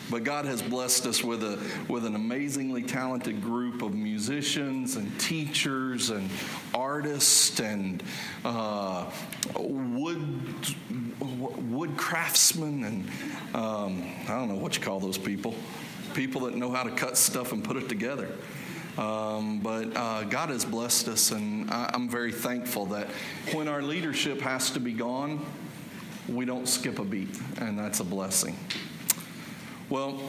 But God has blessed us with an amazingly talented group of musicians and teachers and artists and wood craftsmen and I don't know what you call those people that know how to cut stuff and put it together. But God has blessed us, and I'm very thankful that when our leadership has to be gone, we don't skip a beat, and that's a blessing. Well,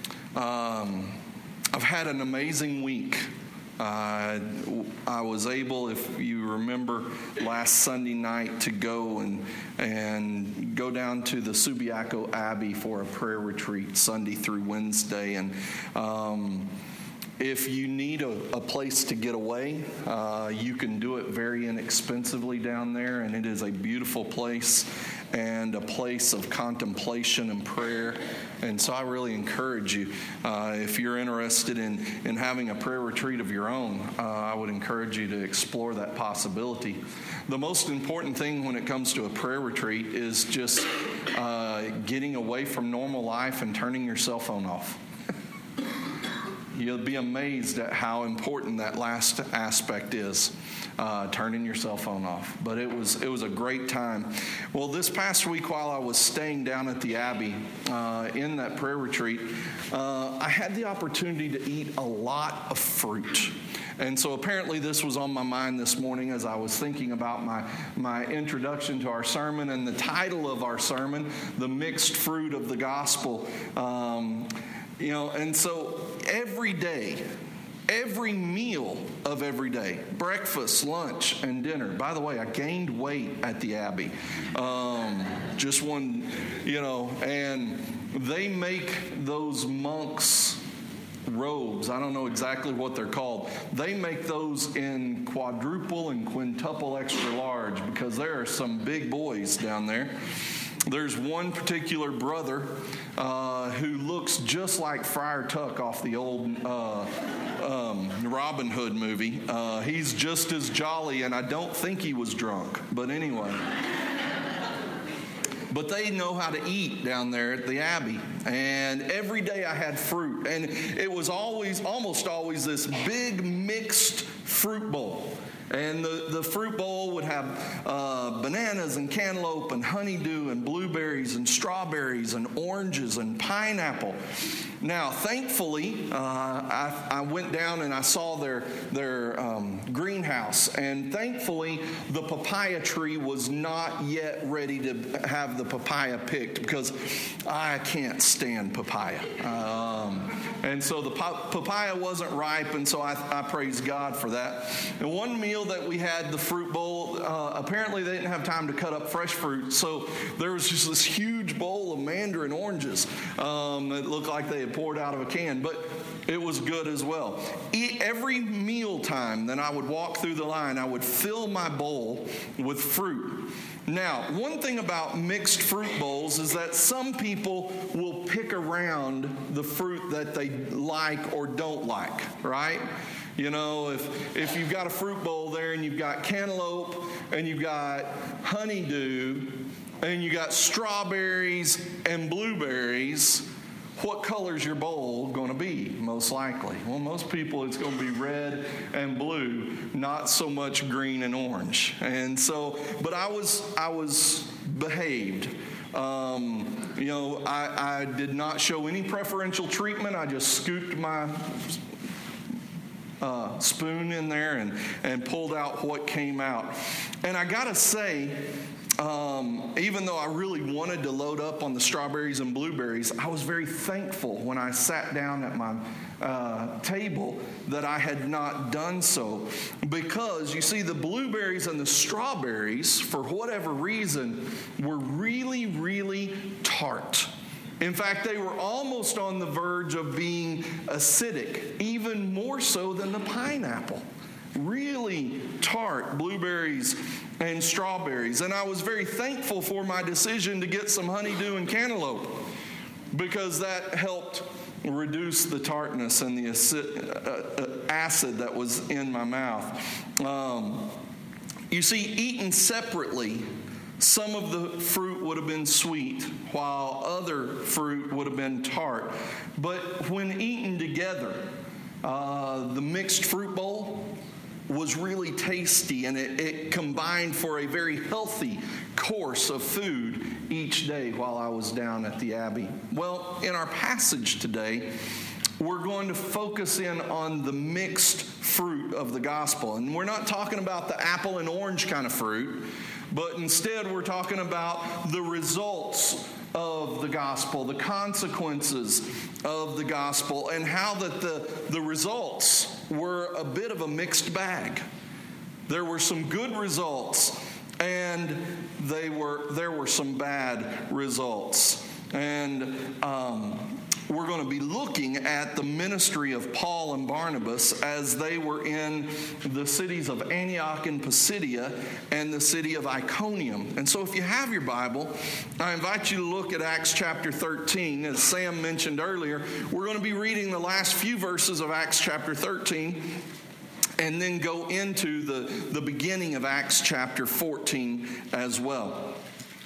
I've had an amazing week. I was able, if you remember, last Sunday night to go and go down to the Subiaco Abbey for a prayer retreat Sunday through Wednesday. And if you need a place to get away, you can do it very inexpensively down there, and it is a beautiful place and a place of contemplation and prayer. And so I really encourage you, if you're interested in having a prayer retreat of your own, I would encourage you to explore that possibility. The most important thing when it comes to a prayer retreat is just getting away from normal life and turning your cell phone off. You'll be amazed at how important that last aspect is, turning your cell phone off. But it was a great time. Well, this past week while I was staying down at the Abbey in that prayer retreat, I had the opportunity to eat a lot of fruit. And so apparently this was on my mind this morning as I was thinking about my introduction to our sermon and the title of our sermon, The Mixed Fruit of the Gospel. And so every day, every meal of every day, breakfast, lunch, and dinner. By the way, I gained weight at the Abbey. Just one, and they make those monks' robes. I don't know exactly what they're called. They make those in quadruple and quintuple extra large because there are some big boys down there. There's one particular brother who looks just like Friar Tuck off the old Robin Hood movie. He's just as jolly, and I don't think he was drunk. But anyway. But they know how to eat down there at the Abbey. And every day I had fruit. And it was almost always this big mixed fruit bowl. And the fruit bowl would have bananas and cantaloupe and honeydew and blueberries and strawberries and oranges and pineapple. Now, thankfully, I went down and I saw their greenhouse. And thankfully, the papaya tree was not yet ready to have the papaya picked because I can't stand papaya. And so the papaya wasn't ripe, and so I praise God for that. And one meal that we had, the fruit bowl, apparently they didn't have time to cut up fresh fruit, so there was just this huge bowl of mandarin oranges that looked like they had poured out of a can, but it was good as well. Every meal time that I would walk through the line, I would fill my bowl with fruit. Now, one thing about mixed fruit bowls is that some people will pick around the fruit that they like or don't like, right? If you've got a fruit bowl there and you've got cantaloupe and you've got honeydew and you got strawberries and blueberries, what color is your bowl going to be, most likely? Well, most people it's going to be red and blue, not so much green and orange. And so, but I was behaved. I did not show any preferential treatment. I just scooped my spoon in there and pulled out what came out. And I got to say, even though I really wanted to load up on the strawberries and blueberries, I was very thankful when I sat down at my table that I had not done so. Because, you see, the blueberries and the strawberries, for whatever reason, were really, really tart. In fact, they were almost on the verge of being acidic, even more so than the pineapple. Really tart blueberries and strawberries. And I was very thankful for my decision to get some honeydew and cantaloupe because that helped reduce the tartness and the acid that was in my mouth. You see, eaten separately, some of the fruit would have been sweet, while other fruit would have been tart. But when eaten together, the mixed fruit bowl was really tasty, and it combined for a very healthy course of food each day while I was down at the Abbey. Well, in our passage today, we're going to focus in on the mixed fruit of the gospel. And we're not talking about the apple and orange kind of fruit, but instead we're talking about the results of the gospel, the consequences of the gospel, and how that the results were a bit of a mixed bag. There were some good results, and there were some bad results. And we're going to be looking at the ministry of Paul and Barnabas as they were in the cities of Antioch and Pisidia and the city of Iconium. And so if you have your Bible, I invite you to look at Acts chapter 13. As Sam mentioned earlier, we're going to be reading the last few verses of Acts chapter 13 and then go into the beginning of Acts chapter 14 as well.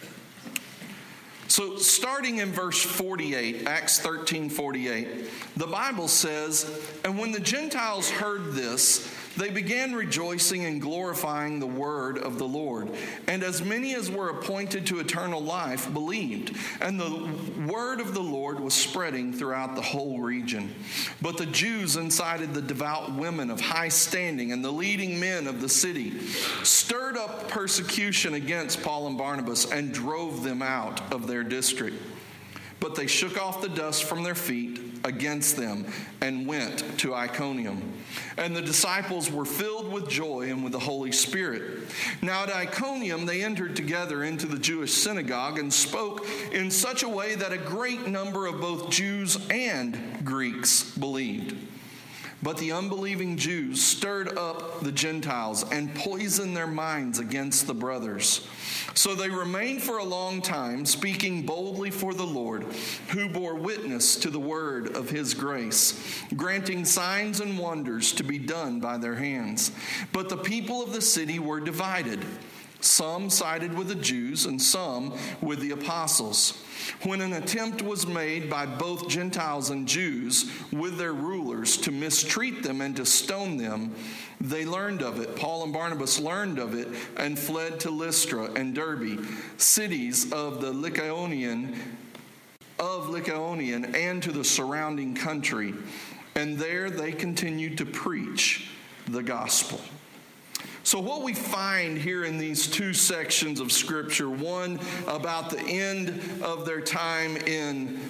So starting in verse 48, Acts 13:48, the Bible says, "And when the Gentiles heard this, they began rejoicing and glorifying the word of the Lord. And as many as were appointed to eternal life believed. And the word of the Lord was spreading throughout the whole region. But the Jews incited the devout women of high standing and the leading men of the city, stirred up persecution against Paul and Barnabas, and drove them out of their district. But they shook off the dust from their feet against them and went to Iconium. And the disciples were filled with joy and with the Holy Spirit. Now at Iconium they entered together into the Jewish synagogue and spoke in such a way that a great number of both Jews and Greeks believed. But the unbelieving Jews stirred up the Gentiles and poisoned their minds against the brothers. So they remained for a long time, speaking boldly for the Lord, who bore witness to the word of his grace, granting signs and wonders to be done by their hands. But the people of the city were divided. Some sided with the Jews and some with the apostles. When an attempt was made by both Gentiles and Jews with their rulers to mistreat them and to stone them, they learned of it. Paul and Barnabas learned of it and fled to Lystra and Derbe, cities of the Lycaonian and to the surrounding country. And there they continued to preach the gospel. So what we find here in these two sections of Scripture, one about the end of their time in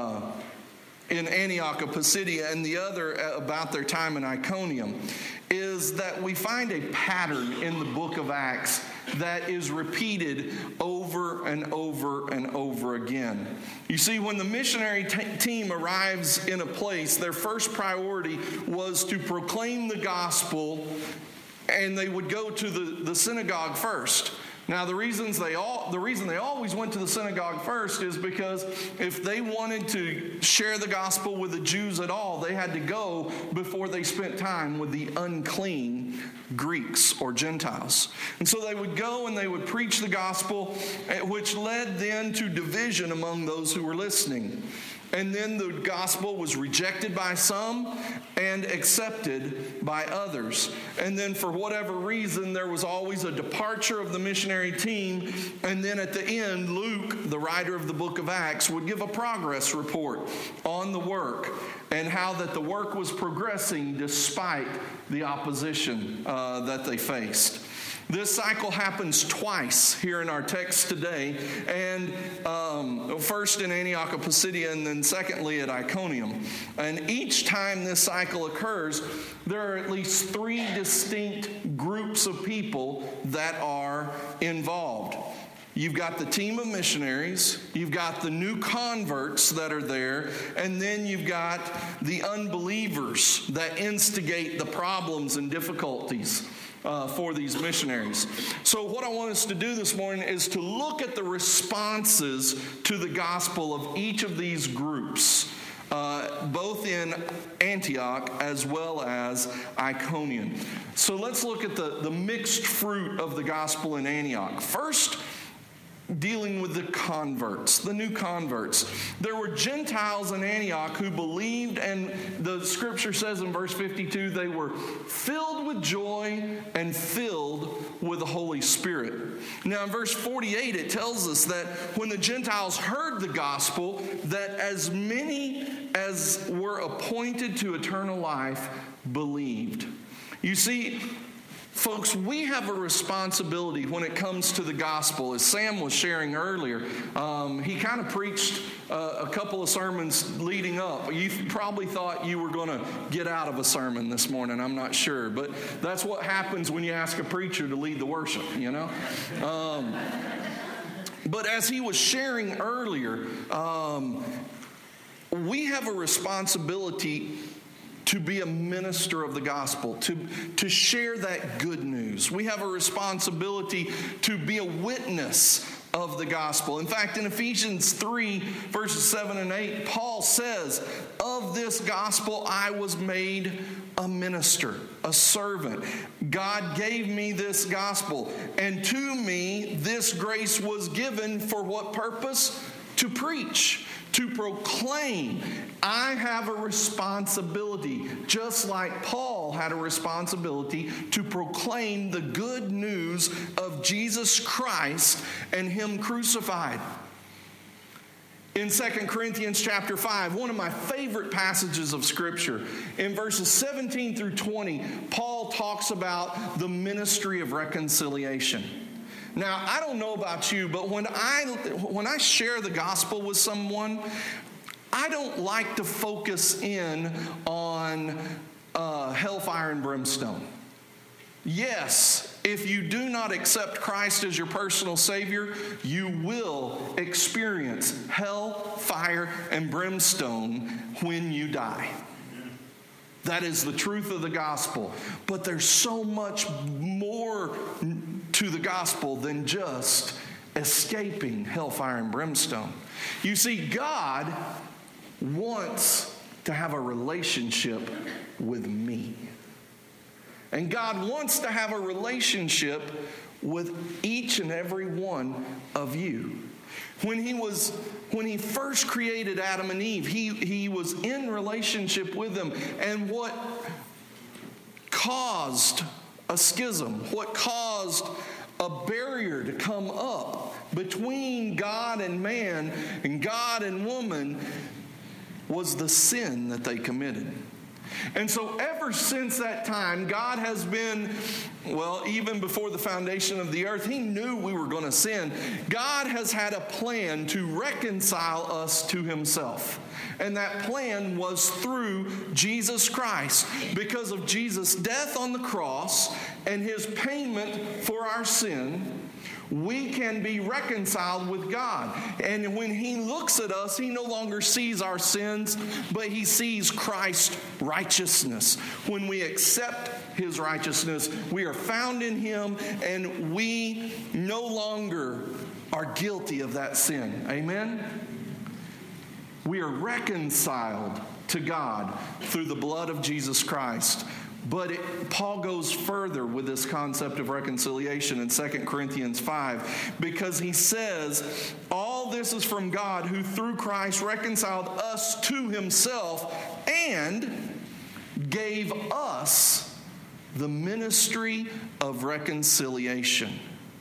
Antioch of Pisidia and the other about their time in Iconium, is that we find a pattern in the book of Acts that is repeated over and over and over again. You see, when the missionary team arrives in a place, their first priority was to proclaim the gospel, and they would go to the synagogue first. Now, the reason they always went to the synagogue first is because if they wanted to share the gospel with the Jews at all, they had to go before they spent time with the unclean Greeks or Gentiles. And so they would go and they would preach the gospel, which led then to division among those who were listening. And then the gospel was rejected by some and accepted by others. And then for whatever reason, there was always a departure of the missionary team. And then at the end, Luke, the writer of the book of Acts, would give a progress report on the work and how that the work was progressing despite the opposition that they faced. This cycle happens twice here in our text today, and first in Antioch of Pisidia and then secondly at Iconium. And each time this cycle occurs, there are at least three distinct groups of people that are involved. You've got the team of missionaries, you've got the new converts that are there, and then you've got the unbelievers that instigate the problems and difficulties for these missionaries. So what I want us to do this morning is to look at the responses to the gospel of each of these groups, both in Antioch as well as Iconium. So let's look at the mixed fruit of the gospel in Antioch. First, dealing with the converts, the new converts. There were Gentiles in Antioch who believed, and the scripture says in verse 52, they were filled with joy and filled with the Holy Spirit. Now in verse 48, it tells us that when the Gentiles heard the gospel, that as many as were appointed to eternal life believed. You see, folks, we have a responsibility when it comes to the gospel. As Sam was sharing earlier, he kind of preached a couple of sermons leading up. You probably thought you were going to get out of a sermon this morning. I'm not sure. But that's what happens when you ask a preacher to lead the worship, you know. But as he was sharing earlier, we have a responsibility to be a minister of the gospel, to share that good news. We have a responsibility to be a witness of the gospel. In fact, in Ephesians 3, verses 7 and 8, Paul says, "Of this gospel I was made a minister, a servant. God gave me this gospel, and to me this grace was given for what purpose? To preach, to proclaim." I have a responsibility, just like Paul had a responsibility to proclaim the good news of Jesus Christ and Him crucified. In 2 Corinthians chapter 5, one of my favorite passages of Scripture, in verses 17 through 20, Paul talks about the ministry of reconciliation. Now, I don't know about you, but when I share the gospel with someone, I don't like to focus in on hellfire and brimstone. Yes, if you do not accept Christ as your personal Savior, you will experience hell, fire, and brimstone when you die. That is the truth of the gospel. But there's so much more to the gospel than just escaping hellfire and brimstone. You see, God wants to have a relationship with me. And God wants to have a relationship with each and every one of you. When he first created Adam and Eve, he was in relationship with them. And what caused a schism, what caused a barrier to come up between God and man and God and woman, was the sin that they committed. And so ever since that time, God has been, well, even before the foundation of the earth, He knew we were going to sin. God has had a plan to reconcile us to Himself. And that plan was through Jesus Christ. Because of Jesus' death on the cross and His payment for our sin, we can be reconciled with God. And when He looks at us, He no longer sees our sins, but He sees Christ's righteousness. When we accept His righteousness, we are found in Him, and we no longer are guilty of that sin. Amen? We are reconciled to God through the blood of Jesus Christ. But Paul goes further with this concept of reconciliation in 2 Corinthians 5, because he says, all this is from God, who through Christ reconciled us to Himself and gave us the ministry of reconciliation.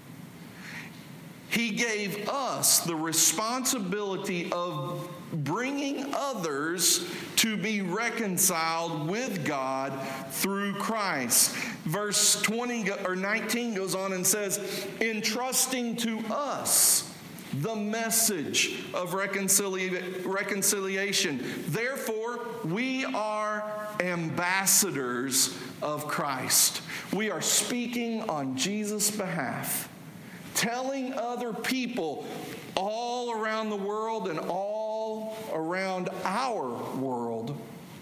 He gave us the responsibility of bringing others to be reconciled with God through Christ. Verse 19 goes on and says, entrusting to us the message of reconciliation. Therefore, we are ambassadors of Christ. We are speaking on Jesus' behalf, telling other people all around the world and all around our world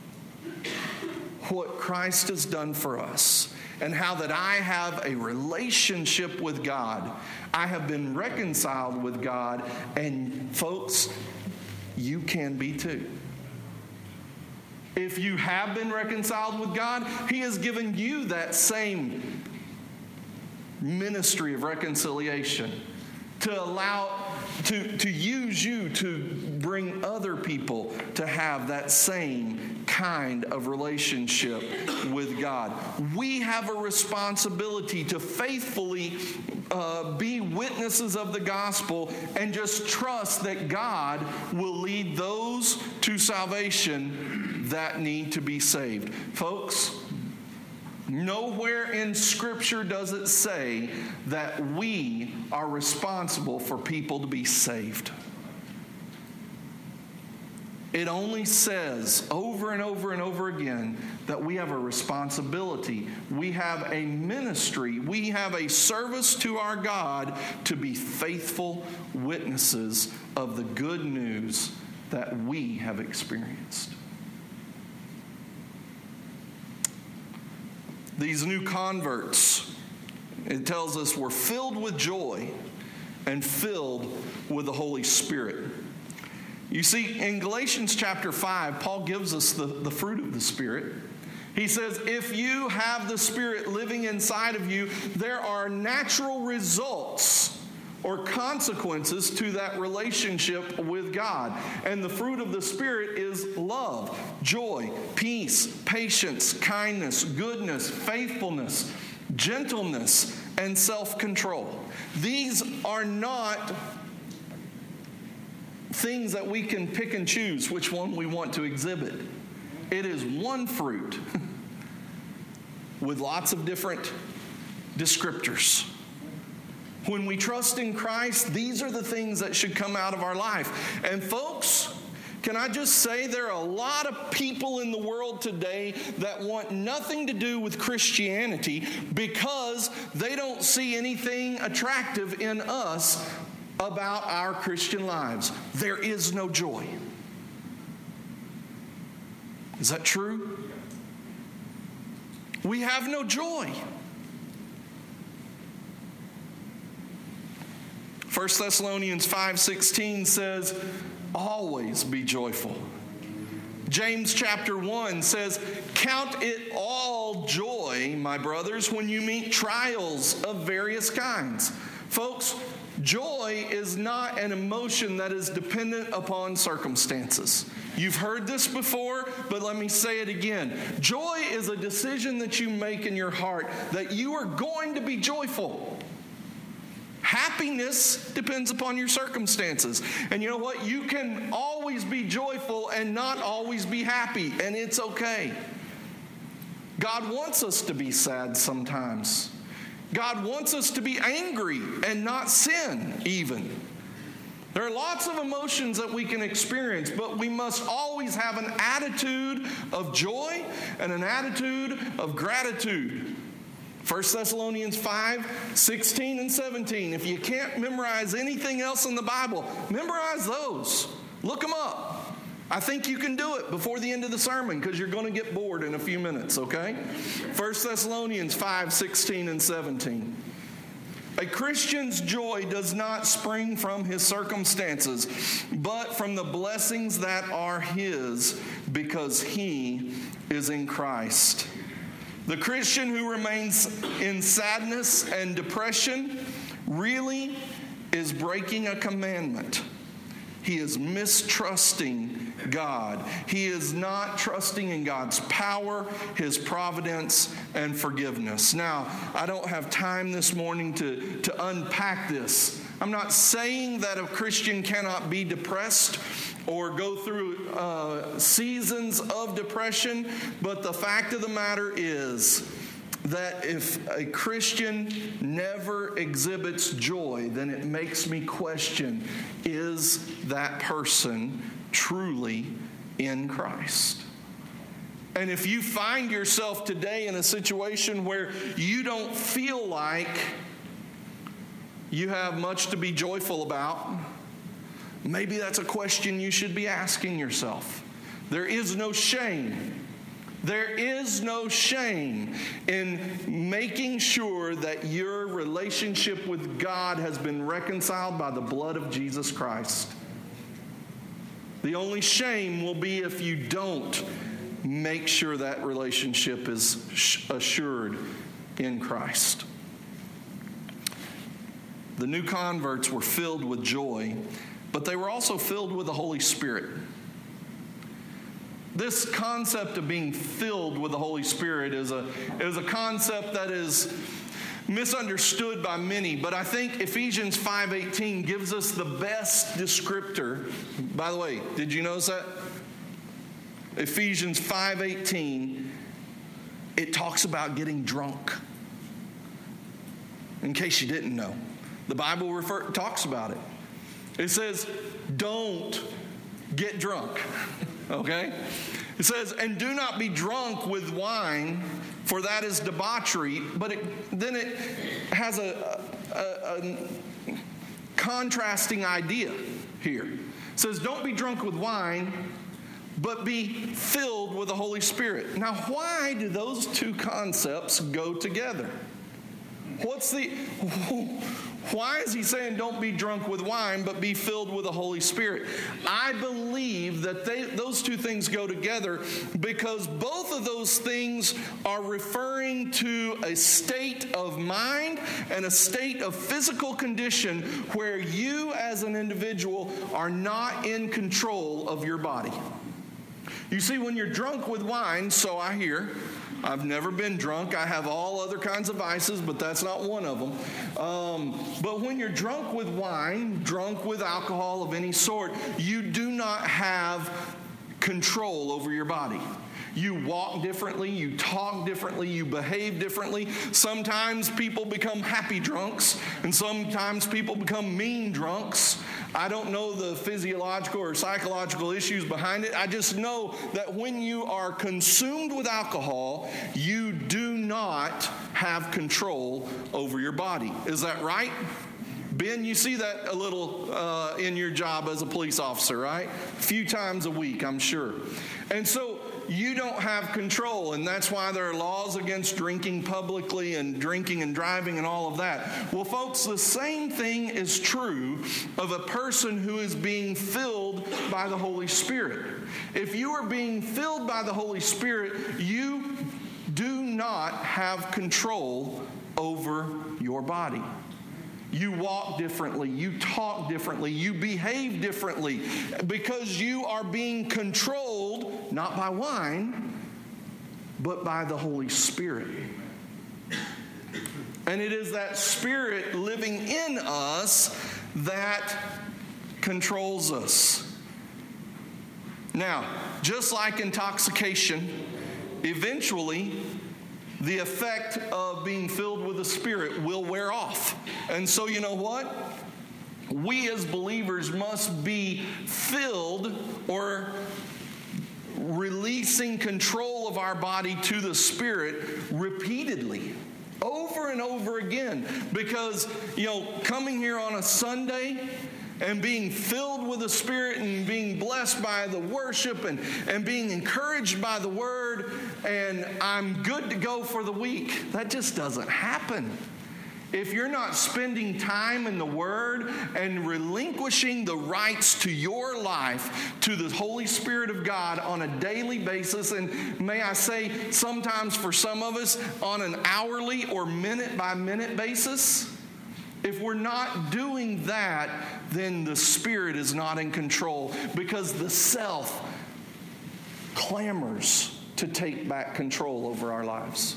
what Christ has done for us, and how that I have a relationship with God. I have been reconciled with God, and folks, you can be too. If you have been reconciled with God, He has given you that same ministry of reconciliation to allow to use you to bring other people to have that same kind of relationship with God. We have a responsibility to faithfully be witnesses of the gospel and just trust that God will lead those to salvation that need to be saved. Folks, nowhere in Scripture does it say that we are responsible for people to be saved. It only says over and over and over again that we have a responsibility. We have a ministry. We have a service to our God to be faithful witnesses of the good news that we have experienced. These new converts, it tells us, were filled with joy and filled with the Holy Spirit. You see, in Galatians chapter 5, Paul gives us the fruit of the Spirit. He says, if you have the Spirit living inside of you, there are natural results or consequences to that relationship with God. And the fruit of the Spirit is love, joy, peace, patience, kindness, goodness, faithfulness, gentleness, and self-control. These are not things that we can pick and choose which one we want to exhibit. It is one fruit with lots of different descriptors. When we trust in Christ, these are the things that should come out of our life. And folks, can I just say there are a lot of people in the world today that want nothing to do with Christianity because they don't see anything attractive in us about our Christian lives. There is no joy. Is that true? We have no joy. 1 Thessalonians 5:16 says, always be joyful. James chapter 1 says, count it all joy, my brothers, when you meet trials of various kinds. Folks, joy is not an emotion that is dependent upon circumstances. You've heard this before, but let me say it again. Joy is a decision that you make in your heart that you are going to be joyful. Happiness depends upon your circumstances. And you know what? You can always be joyful and not always be happy, and it's okay. God wants us to be sad sometimes. God wants us to be angry and not sin even. There are lots of emotions that we can experience, but we must always have an attitude of joy and an attitude of gratitude. 1 Thessalonians 5:16 and 17. If you can't memorize anything else in the Bible, memorize those. Look them up. I think you can do it before the end of the sermon because you're going to get bored in a few minutes, okay? 1 Thessalonians 5:16 and 17. A Christian's joy does not spring from his circumstances, but from the blessings that are his because he is in Christ. The Christian who remains in sadness and depression really is breaking a commandment. He is mistrusting God. He is not trusting in God's power, His providence, and forgiveness. Now, I don't have time this morning to unpack this. I'm not saying that a Christian cannot be depressed or go through seasons of depression, but the fact of the matter is that if a Christian never exhibits joy, then it makes me question, is that person truly in Christ? And if you find yourself today in a situation where you don't feel like you have much to be joyful about, maybe that's a question you should be asking yourself. There is no shame. There is no shame in making sure that your relationship with God has been reconciled by the blood of Jesus Christ. The only shame will be if you don't make sure that relationship is assured in Christ. The new converts were filled with joy, but they were also filled with the Holy Spirit. This concept of being filled with the Holy Spirit is a concept that is misunderstood by many, but I think Ephesians 5:18 gives us the best descriptor. By the way, did you notice that? Ephesians 5:18, it talks about getting drunk. In case you didn't know, the Bible talks about it. It says, don't get drunk. Okay? It says, and do not be drunk with wine, for that is debauchery. But then it has a contrasting idea here. It says, don't be drunk with wine, but be filled with the Holy Spirit. Now, why do those two concepts go together? Why is he saying don't be drunk with wine, but be filled with the Holy Spirit? I believe that those two things go together because both of those things are referring to a state of mind and a state of physical condition where you as an individual are not in control of your body. You see, when you're drunk with wine, so I hear, I've never been drunk. I have all other kinds of vices, but that's not one of them. But when you're drunk with wine, drunk with alcohol of any sort, you do not have control over your body. You walk differently, you talk differently, you behave differently. Sometimes people become happy drunks, and sometimes people become mean drunks. I don't know the physiological or psychological issues behind it. I just know that when you are consumed with alcohol, you do not have control over your body. Is that right? Ben, you see that a little in your job as a police officer, right? A few times a week, I'm sure. And so you don't have control, and that's why there are laws against drinking publicly and drinking and driving and all of that. Well, folks, the same thing is true of a person who is being filled by the Holy Spirit. If you are being filled by the Holy Spirit, you do not have control over your body. You walk differently, you talk differently, you behave differently because you are being controlled not by wine, but by the Holy Spirit. And it is that Spirit living in us that controls us. Now, just like intoxication, eventually the effect of being filled with the Spirit will wear off. And so you know what? We as believers must be filled or releasing control of our body to the Spirit repeatedly, over and over again. Because, coming here on a Sunday and being filled with the Spirit and being blessed by the worship and being encouraged by the Word and I'm good to go for the week, that just doesn't happen. If you're not spending time in the Word and relinquishing the rights to your life to the Holy Spirit of God on a daily basis, and may I say sometimes for some of us on an hourly or minute-by-minute basis, if we're not doing that, then the Spirit is not in control because the self clamors to take back control over our lives.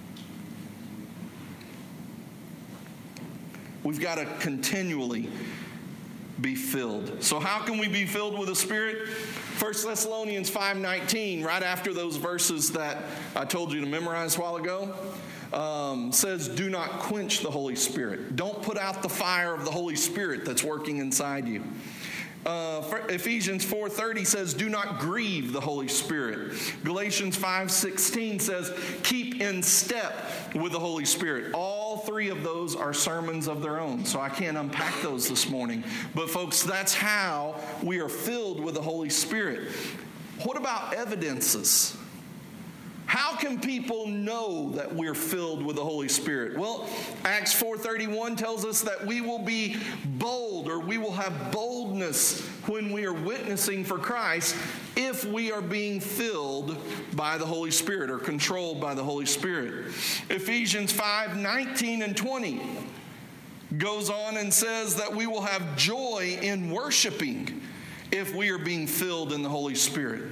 We've got to continually be filled. So how can we be filled with the Spirit? 1 Thessalonians 5:19, right after those verses that I told you to memorize a while ago, says, do not quench the Holy Spirit. Don't put out the fire of the Holy Spirit that's working inside you. Ephesians 4:30 says, do not grieve the Holy Spirit. Galatians 5:16 says, keep in step with the Holy Spirit. All three of those are sermons of their own, so I can't unpack those this morning. But folks, that's how we are filled with the Holy Spirit. What about evidences? How can people know that we're filled with the Holy Spirit? Well, Acts 4:31 tells us that we will be bold, or we will have boldness when we are witnessing for Christ if we are being filled by the Holy Spirit or controlled by the Holy Spirit. Ephesians 5:19 and 20 goes on and says that we will have joy in worshiping if we are being filled in the Holy Spirit.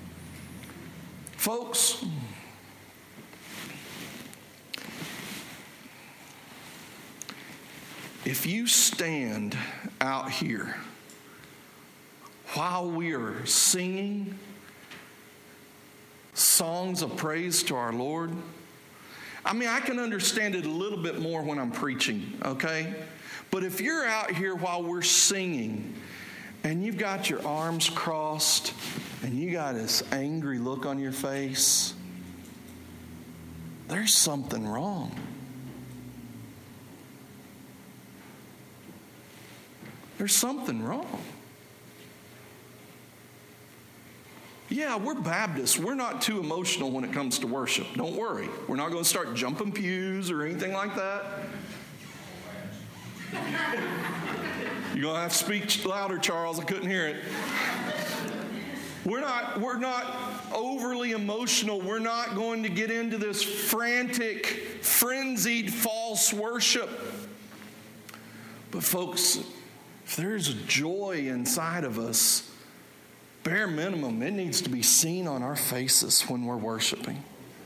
Folks, if you stand out here while we are singing songs of praise to our Lord, I mean, I can understand it a little bit more when I'm preaching, okay? But if you're out here while we're singing and you've got your arms crossed and you got this angry look on your face, there's something wrong. There's something wrong. Yeah, we're Baptists. We're not too emotional when it comes to worship. Don't worry. We're not going to start jumping pews or anything like that. You're going to have to speak louder, Charles. I couldn't hear it. We're not overly emotional. We're not going to get into this frantic, frenzied, false worship. But folks, if there's a joy inside of us, bare minimum, it needs to be seen on our faces when we're worshiping.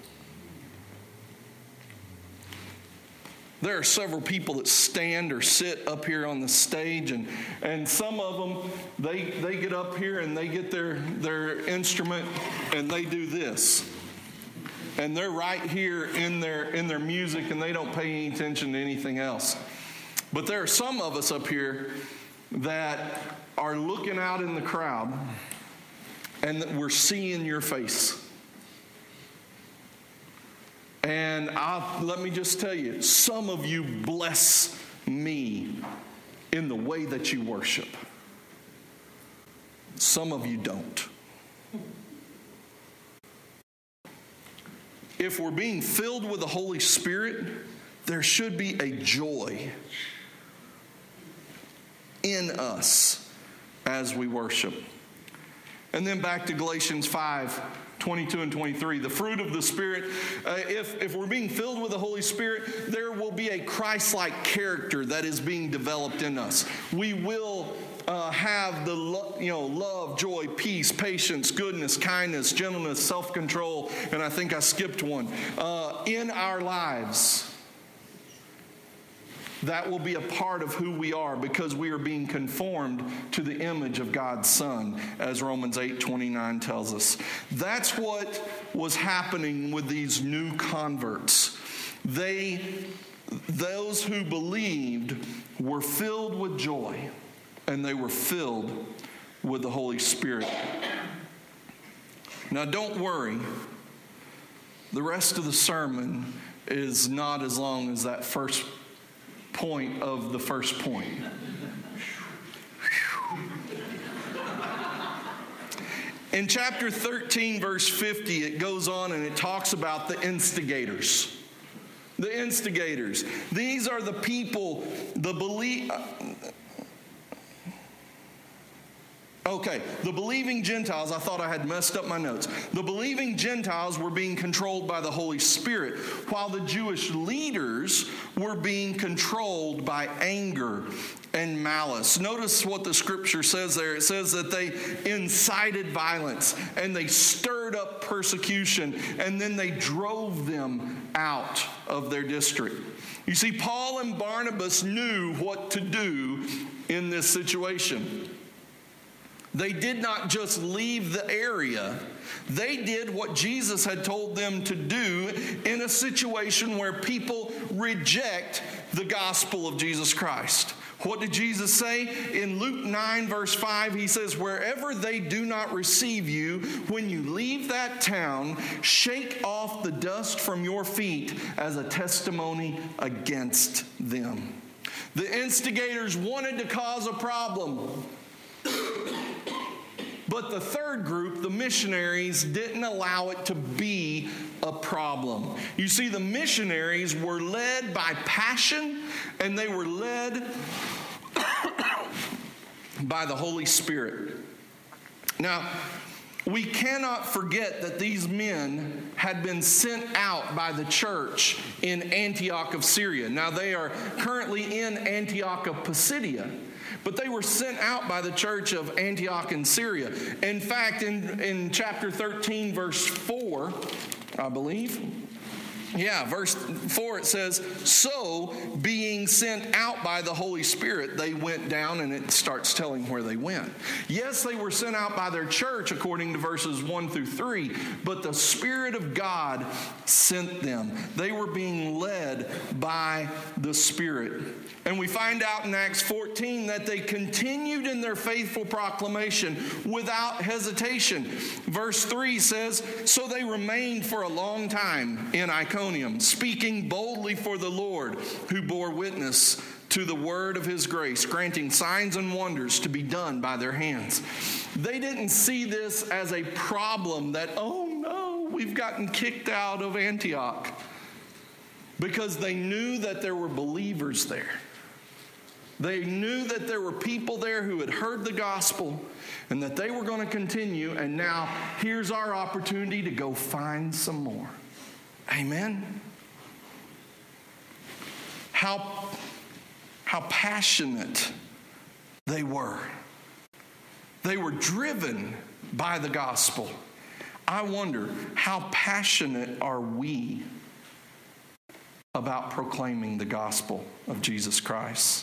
There are several people that stand or sit up here on the stage, and some of them, they get up here and they get their instrument and they do this. And they're right here in their music and they don't pay any attention to anything else. But there are some of us up here that are looking out in the crowd and that we're seeing your face. And let me just tell you, some of you bless me in the way that you worship. Some of you don't. If we're being filled with the Holy Spirit, there should be a joy in us as we worship. And then back to Galatians 5:22 and 23. The fruit of the Spirit, if we're being filled with the Holy Spirit, there will be a Christ-like character that is being developed in us. We will have the love, joy, peace, patience, goodness, kindness, gentleness, self-control, and I think I skipped one, in our lives. That will be a part of who we are because we are being conformed to the image of God's Son, as Romans 8:29 tells us. That's what was happening with these new converts. Those who believed were filled with joy, and they were filled with the Holy Spirit. Now, don't worry. The rest of the sermon is not as long as that first point of the first point. In chapter 13, verse 50, it goes on and it talks about the instigators. The instigators. These are the people, the believing Gentiles. I thought I had messed up my notes. The believing Gentiles were being controlled by the Holy Spirit, while the Jewish leaders were being controlled by anger and malice. Notice what the scripture says there. It says that they incited violence and they stirred up persecution, and then they drove them out of their district. You see, Paul and Barnabas knew what to do in this situation. They did not just leave the area. They did what Jesus had told them to do in a situation where people reject the gospel of Jesus Christ. What did Jesus say? In Luke 9, verse 5, he says, "Wherever they do not receive you, when you leave that town, shake off the dust from your feet as a testimony against them." The instigators wanted to cause a problem. But the third group, the missionaries, didn't allow it to be a problem. You see, the missionaries were led by passion, and they were led by the Holy Spirit. Now, We cannot forget that these men had been sent out by the church in Antioch of Syria. Now, they are currently in Antioch of Pisidia, but they were sent out by the church of Antioch in Syria. In fact, in chapter 13, verse 4, I believe, verse 4, it says, "So, being sent out by the Holy Spirit, they went down," and it starts telling where they went. Yes, they were sent out by their church, according to verses 1 through 3, but the Spirit of God sent them. They were being led by the Spirit. And we find out in Acts 14 that they continued in their faithful proclamation without hesitation. Verse 3 says, "So they remained for a long time in Iconium, speaking boldly for the Lord, who bore witness to the word of his grace, granting signs and wonders to be done by their hands." They didn't see this as a problem that, oh no, we've gotten kicked out of Antioch, because they knew that there were believers there. They knew that there were people there who had heard the gospel and that they were going to continue, and now here's our opportunity to go find some more. Amen? How passionate they were. They were driven by the gospel. I wonder, how passionate are we about proclaiming the gospel of Jesus Christ?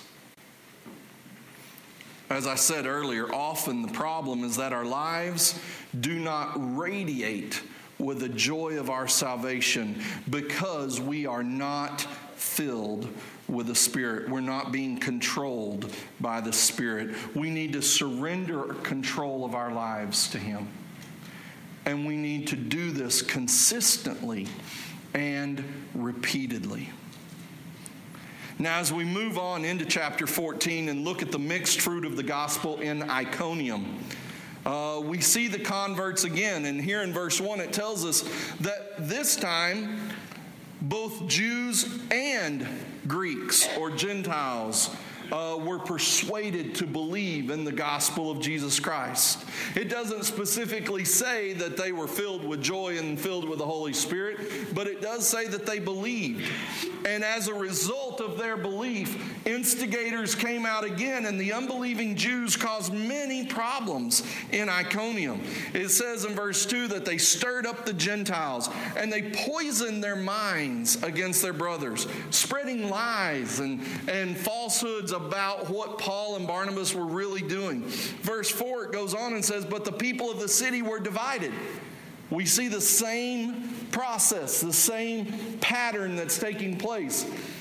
As I said earlier, often the problem is that our lives do not radiate with the joy of our salvation because we are not filled with the Spirit. We're not being controlled by the Spirit. We need to surrender control of our lives to Him. And we need to do this consistently and repeatedly. Now, as we move on into chapter 14 and look at the mixed fruit of the gospel in Iconium, we see the converts again. And here in verse 1, it tells us that this time, both Jews and Greeks or Gentiles were persuaded to believe in the gospel of Jesus Christ. It doesn't specifically say that they were filled with joy and filled with the Holy Spirit, but it does say that they believed. And as a result of their belief, instigators came out again, and the unbelieving Jews caused many problems in Iconium. It says in verse 2 that they stirred up the Gentiles, and they poisoned their minds against their brothers, spreading lies and falsehoods about what Paul and Barnabas were really doing. Verse 4, it goes on and says, "But the people of the city were divided." We see the same process, the same pattern that's taking place.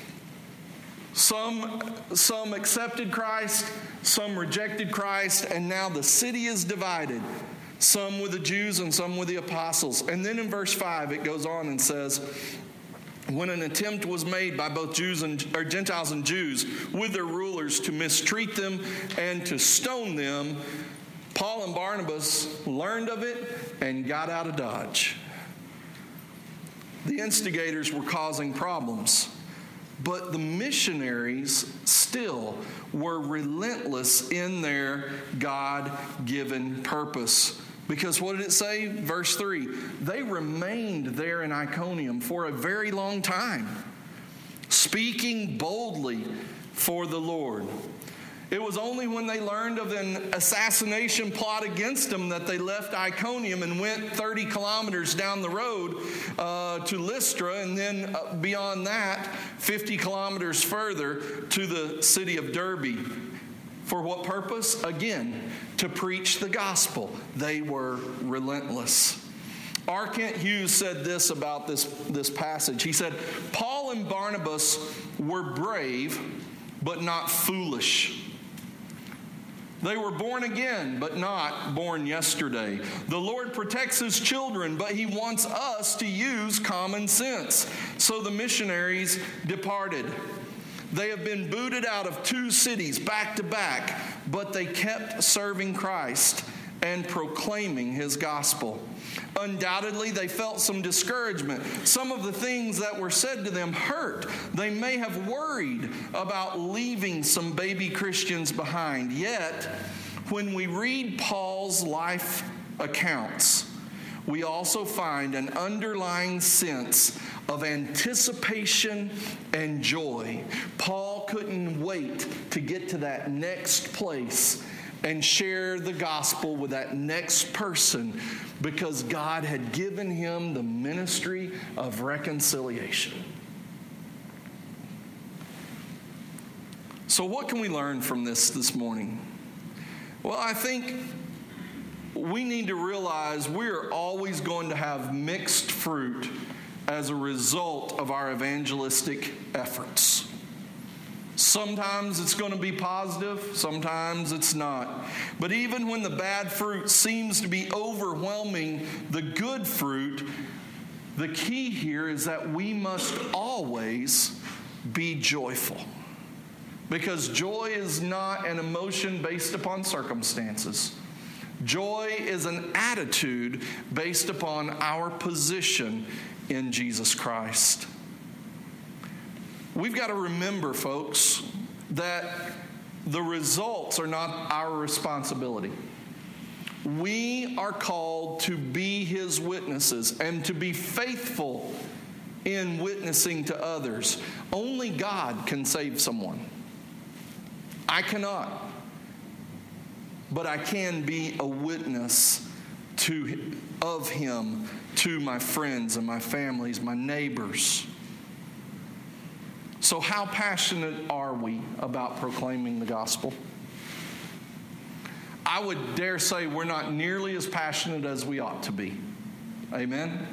Some accepted Christ, some rejected Christ, and now the city is divided. Some with the Jews and some with the apostles. And then in verse 5, it goes on and says, "When an attempt was made by both Gentiles and Jews with their rulers to mistreat them and to stone them, Paul and Barnabas learned of it and got out of Dodge." The instigators were causing problems, but the missionaries still were relentless in their God-given purpose. Because what did it say? Verse 3, they remained there in Iconium for a very long time, speaking boldly for the Lord. It was only when they learned of an assassination plot against them that they left Iconium and went 30 kilometers down the road to Lystra, and then beyond that, 50 kilometers further to the city of Derbe. For what purpose? Again, to preach the gospel. They were relentless. R. Kent Hughes said this about this passage. He said, "Paul and Barnabas were brave, but not foolish. They were born again, but not born yesterday. The Lord protects His children, but He wants us to use common sense." So the missionaries departed. They have been booted out of 2 cities back to back, but they kept serving Christ and proclaiming His gospel. Undoubtedly, they felt some discouragement. Some of the things that were said to them hurt. They may have worried about leaving some baby Christians behind. Yet, when we read Paul's life accounts, we also find an underlying sense of anticipation and joy. Paul couldn't wait to get to that next place and share the gospel with that next person because God had given him the ministry of reconciliation. So what can we learn from this morning? Well, I think we need to realize we're always going to have mixed fruit as a result of our evangelistic efforts. Sometimes it's going to be positive, sometimes it's not. But even when the bad fruit seems to be overwhelming the good fruit, the key here is that we must always be joyful. Because joy is not an emotion based upon circumstances. Joy is an attitude based upon our position in Jesus Christ. We've got to remember, folks, that the results are not our responsibility. We are called to be His witnesses and to be faithful in witnessing to others. Only God can save someone. I cannot. But I can be a witness of Him to my friends and my families, my neighbors. So how passionate are we about proclaiming the gospel? I would dare say we're not nearly as passionate as we ought to be. Amen?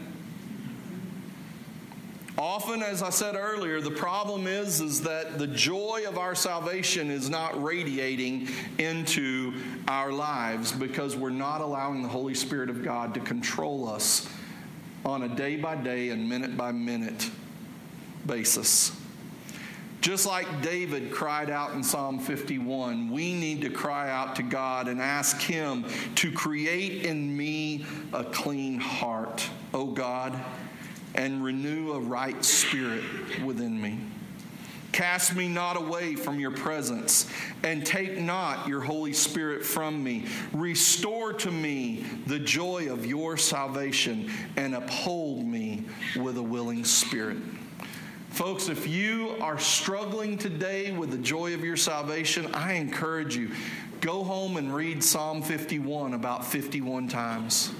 Often, as I said earlier, the problem is that the joy of our salvation is not radiating into our lives because we're not allowing the Holy Spirit of God to control us on a day-by-day and minute-by-minute basis. Just like David cried out in Psalm 51, we need to cry out to God and ask Him to create in me a clean heart, O God, and renew a right spirit within me. Cast me not away from your presence, and take not your Holy Spirit from me. Restore to me the joy of your salvation, and uphold me with a willing spirit. Folks, if you are struggling today with the joy of your salvation, I encourage you, go home and read Psalm 51 about 51 times.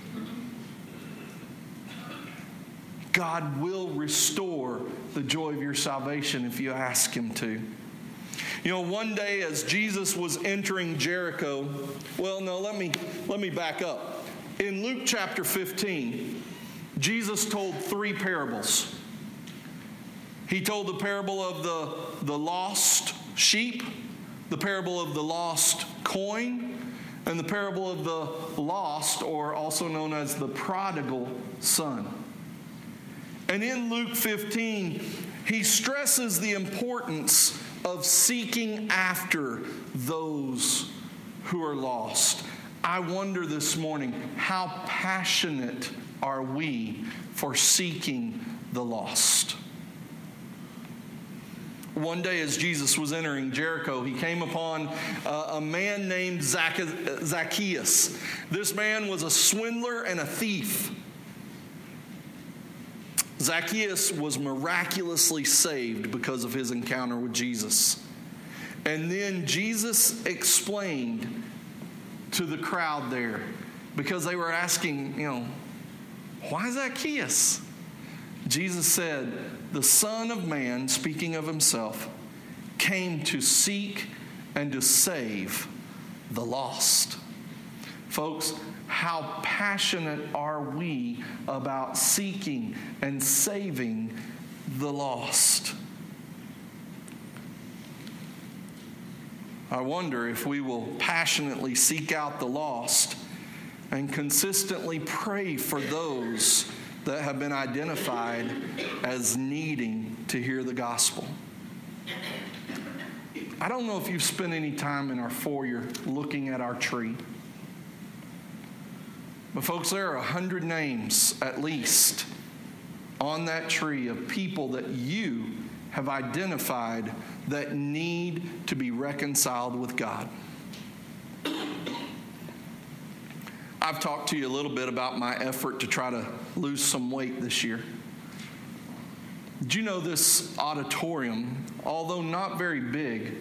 God will restore the joy of your salvation if you ask Him to. You know, one day as Jesus was entering Jericho, let me back up. In Luke chapter 15, Jesus told 3 parables. He told the parable of the lost sheep, the parable of the lost coin, and the parable of the lost, or also known as the prodigal son. And in Luke 15, he stresses the importance of seeking after those who are lost. I wonder this morning, how passionate are we for seeking the lost? One day as Jesus was entering Jericho, he came upon a man named Zacchaeus. This man was a swindler and a thief. Zacchaeus was miraculously saved because of his encounter with Jesus. And then Jesus explained to the crowd there, because they were asking, why Zacchaeus? Jesus said, the Son of Man, speaking of himself, came to seek and to save the lost. Folks, how passionate are we about seeking and saving the lost? I wonder if we will passionately seek out the lost and consistently pray for those that have been identified as needing to hear the gospel. I don't know if you've spent any time in our foyer looking at our tree. But folks, there are 100 names at least on that tree of people that you have identified that need to be reconciled with God. I've talked to you a little bit about my effort to try to lose some weight this year. Did you know this auditorium, although not very big,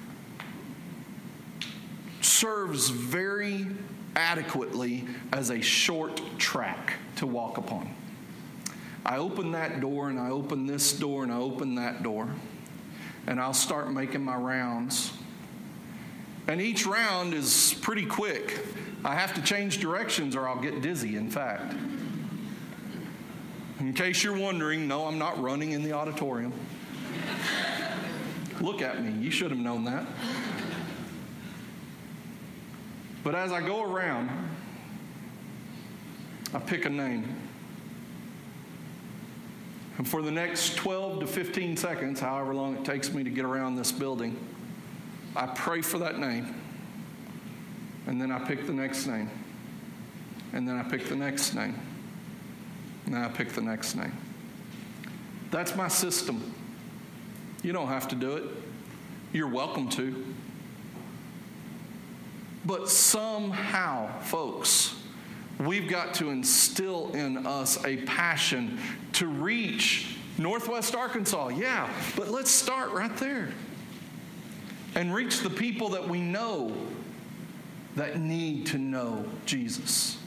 serves very adequately as a short track to walk upon? I open that door and I open this door and I open that door, and I'll start making my rounds. And each round is pretty quick. I have to change directions or I'll get dizzy, in fact. In case you're wondering, no, I'm not running in the auditorium. Look at me. You should have known that. But as I go around, I pick a name. And for the next 12 to 15 seconds, however long it takes me to get around this building, I pray for that name. And then I pick the next name. And then I pick the next name. And then I pick the next name. That's my system. You don't have to do it. You're welcome to. But somehow, folks, we've got to instill in us a passion to reach Northwest Arkansas. Yeah, but let's start right there. And reach the people that we know that need to know Jesus.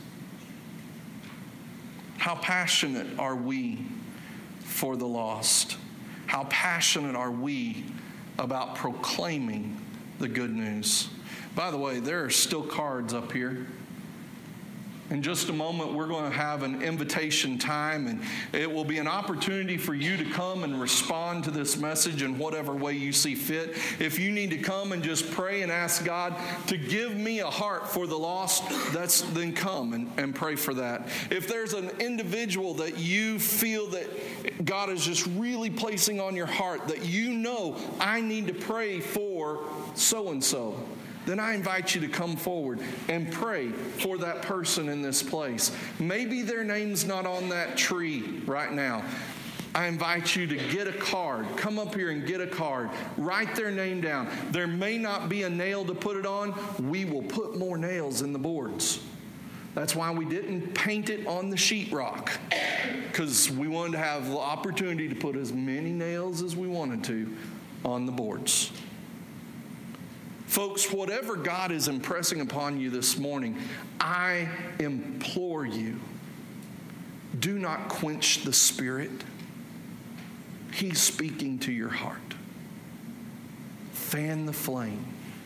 How passionate are we for the lost? How passionate are we about proclaiming the good news? By the way, there are still cards up here. In just a moment, we're going to have an invitation time, and it will be an opportunity for you to come and respond to this message in whatever way you see fit. If you need to come and just pray and ask God to give me a heart for the lost, then come and pray for that. If there's an individual that you feel that God is just really placing on your heart, that you know, I need to pray for so-and-so, then I invite you to come forward and pray for that person in this place. Maybe their name's not on that tree right now. I invite you to get a card. Come up here and get a card. Write their name down. There may not be a nail to put it on. We will put more nails in the boards. That's why we didn't paint it on the sheetrock, because we wanted to have the opportunity to put as many nails as we wanted to on the boards. Folks, whatever God is impressing upon you this morning, I implore you, do not quench the Spirit. He's speaking to your heart. Fan the flame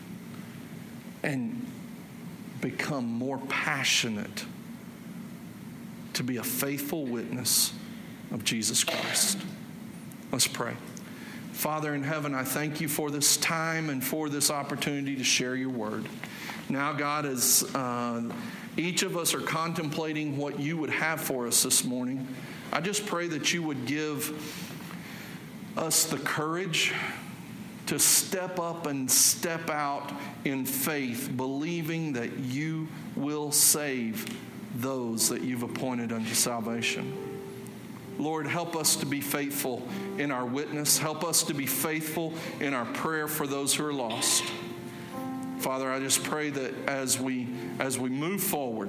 and become more passionate to be a faithful witness of Jesus Christ. Let's pray. Father in heaven, I thank you for this time and for this opportunity to share your word. Now, God, as each of us are contemplating what you would have for us this morning, I just pray that you would give us the courage to step up and step out in faith, believing that you will save those that you've appointed unto salvation. Lord, help us to be faithful in our witness. Help us to be faithful in our prayer for those who are lost. Father, I just pray that as we move forward,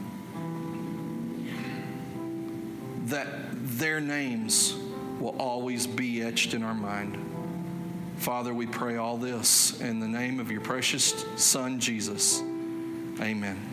that their names will always be etched in our mind. Father, we pray all this in the name of your precious Son, Jesus. Amen.